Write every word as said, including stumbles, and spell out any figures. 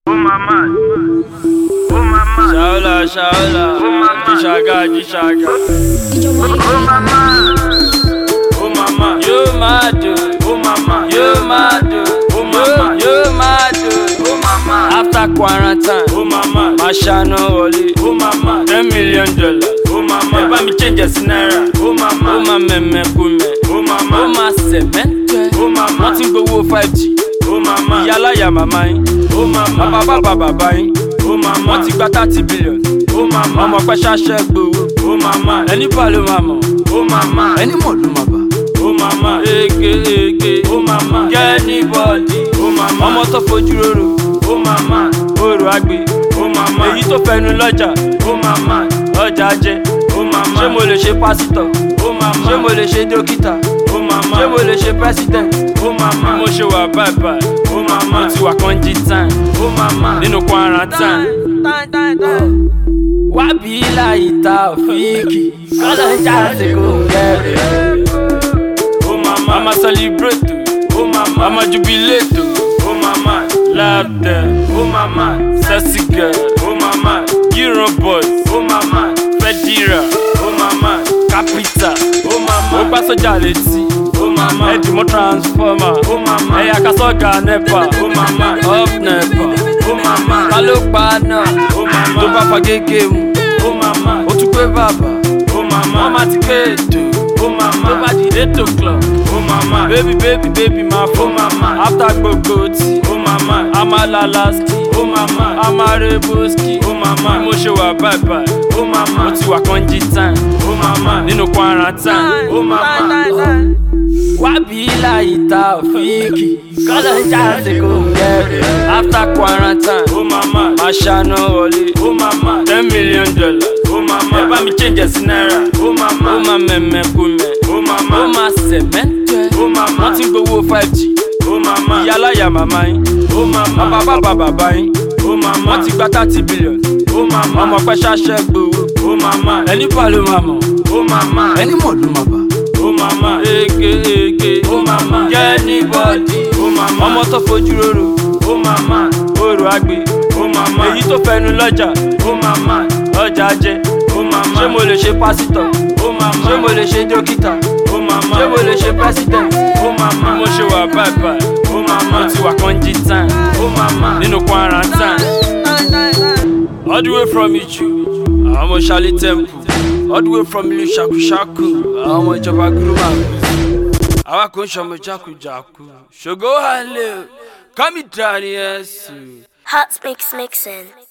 Oh mama, oh mama, Shaola, Shaola, oh mama, Jishaga, Jishaga. oh mama, Oh mama, you mad, oh mama, you mad, oh mama, you mad. oh mama, After quarantine, oh mama, Mashano Oli, oh mama, ten million dollars. oh mama, Never me change a naira. oh mama, Oh my meme kume, oh oh mama, my cement, oh mama, nothing go five G. oh mama, Yala ya mama, oh mama, baba baba baba. oh mama, Wọ́n ti gba thirty billion. oh mama, Ọmọ pẹ́ ṣáṣẹ́ gbowó. oh mama, Ẹni bá ló máa mọ̀. oh mama, Ẹni mọ̀ ló máa bà. oh mama, Ege ege. oh mama, Kẹ́ni bọ́ọ̀dì. oh mama, Ọmọ tó fojú rorò. oh mama, Orò àgbè. oh mama, Èyí tó fẹnu lọ́jà. oh mama, Ọjà jẹ. oh mama, Ṣé mo lè ṣe pásítọ̀? oh mama, Ṣé mo lè ṣe dókítà? oh mama, Ṣé mo lè ṣe president? oh Bí mama, mo ṣe wà báyìí báyìí. oh Mo mama, ti wà kọ́njí time. oh mama, Nínú quarantine. Wá bí láyìí ta òfìkì. Kọ́lọ́ ń jáde kò kẹ́rẹ̀. oh mama, I'ma celebrate, oh mama, I'ma jubilate, oh mama, laughter, oh mama, sexy girl, oh mama, Euro boys, oh mama, Fedira, oh mama, Capital, oh ó mama, gbá sọ́jà létí, oh mama, ẹ̀dìmọ́ transformer, oh mama, ẹ̀yà kasọ́gà nepa, oh mama, up nepa, oh mama, ta ló pa náà, oh mama, tó bá fa gégé mu, oh mama, ó tún pé bàbá, oh wọ́n mama, má ti kéèdò, oh tó mama, bá di eight o'clock, oh mama, baby baby baby máa fọ́, oh mama, after gbogbo tí, oh mama, amalalasti, oh mama, amareboski, oh bí mama, mo ṣe wà báyìí báyìí. oh Mo mama, ti wà kọ́njí time oh mama, nínú quarantine. oh mama, Wá bí láyìí ta òfìkì. Kọ́lọ́ ń jáde kò kẹ́rẹ̀. After quarantine, oh mama, Mashano Oli, oh mama, ten million dollars. oh Ẹ mama, bá mi change sí náírà. oh Ó mama, máa mẹ̀mẹ̀ kú mẹ̀. oh Ó mama, máa cement. oh mama, Wọ́n ti gbowó five G. oh mama, Yálà ya màmá yín. oh mama, Bàbá bàbá bàbá yín. oh mama, Wọ́n ti gba thirty billion. oh mama, Ọmọ pẹ́ ṣáṣẹ́ gbowó. oh mama, Ẹni bá ló máa mọ̀. oh mama, Ẹni mọ̀ ló máa bà. oh mama, Ege ege. oh mama, Kẹ́ni bọ́ọ̀dì. oh mama, Ọmọ tó fojú rorò. oh mama, Orò àgbè. oh mama, Èyí tó fẹnu lọ́jà. oh mama, Ọjà jẹ. oh mama, Ṣé mo lè ṣe pásítọ̀? oh mama, Ṣé mo lè ṣe dókítà? oh mama, Ṣé mo lè ṣe president? oh Bí mama, mo ṣe wà báyìí báyìí. oh Mo mama, ti wà kọ́njí time oh mama, nínú quarantine. All the way from Iju, àwọn ọmọ Ṣálí Temple. All the way from ìlú Ṣàkúṣàkú, àwọn ọmọ ìjọba Gúrúmà. Àwa kò ń ṣọmọ jákujàku. Ṣògo Hàlẹ́, kọ́mí dání ẹ̀sùn. Hot Mix Mixin'.